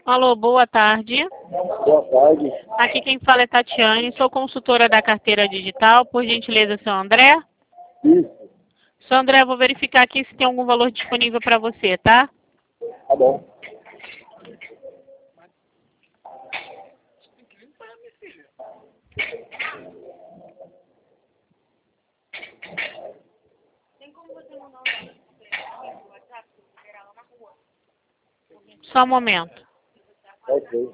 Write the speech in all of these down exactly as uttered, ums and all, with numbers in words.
Alô, boa tarde. Boa tarde. Aqui quem fala é Tatiane, sou consultora da carteira digital. Por gentileza, seu André? Isso. Seu André, vou verificar aqui se tem algum valor disponível para você, tá? Tá bom. Só um momento. Ok.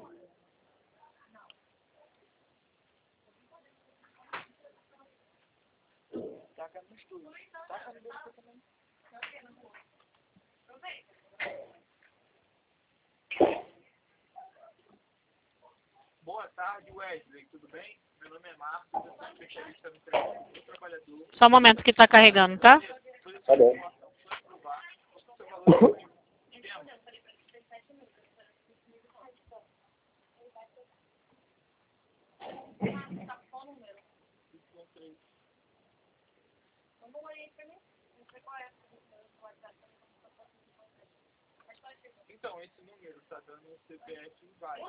Boa tarde, Wesley. Tudo bem? Meu nome é Marcos, eu sou especialista no treinamento do trabalhador. Só um momento que está carregando, tá? Tá bom. Então, esse número está dando um C P F inválido.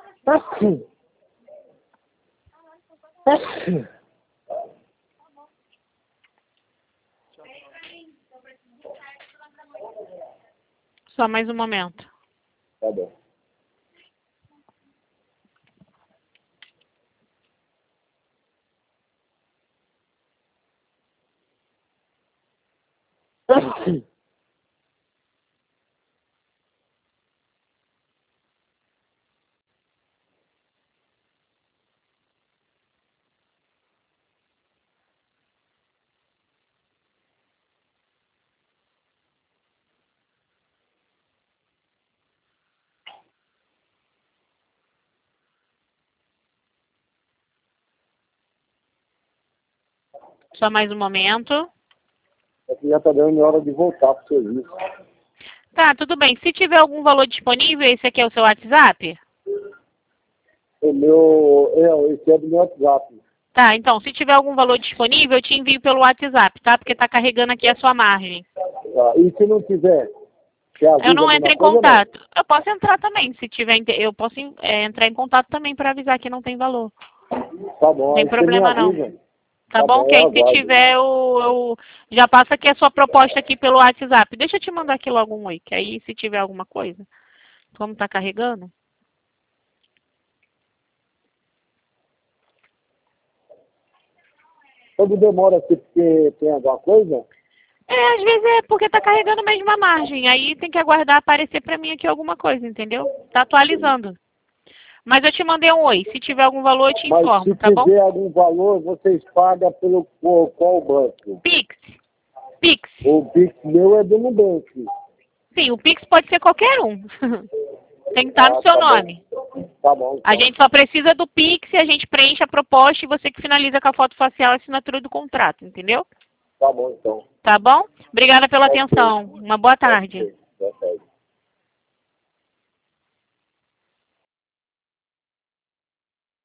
Só mais um momento. Tá bom. Só mais um momento. Aqui já tá dando minha hora de voltar pro serviço. Tá, tudo bem. Se tiver algum valor disponível, esse aqui é o seu WhatsApp? O meu. É, esse é do meu WhatsApp. Tá, então, se tiver algum valor disponível, eu te envio pelo WhatsApp, tá? Porque tá carregando aqui a sua margem. Tá. E se não tiver? Você avisa Eu não alguma entro em coisa, contato. Eu posso entrar também, se tiver. inte- Eu posso é, entrar em contato também para avisar que não tem valor. não? Tá bom. Não tem Aí você problema, me não. avisa. Tá, Tá bom? bom, Que eu aí se aguardo. tiver, eu, eu já passo aqui a sua proposta aqui pelo WhatsApp. Deixa eu te mandar aqui logo um oi, que aí se tiver alguma coisa, como tá carregando. Quando demora aqui porque tem alguma coisa? É, às vezes é porque tá carregando mesmo a margem. Aí tem que aguardar aparecer pra mim aqui alguma coisa, entendeu? Tá atualizando. Mas eu te mandei um oi. Se tiver algum valor, eu te Mas informo, se tá bom? tiver algum valor, vocês pagam pelo qual, qual banco? Pix. Pix. O Pix meu é do Nubank. Sim, o Pix pode ser qualquer um. Tem que estar no Ah, seu tá nome. bom. Tá bom. A Então. gente só precisa do Pix e a gente preenche a proposta e você que finaliza com a foto facial e a assinatura do contrato, entendeu? Tá bom, então. Tá bom? Obrigada pela Ok. atenção. Uma boa tarde. Ok.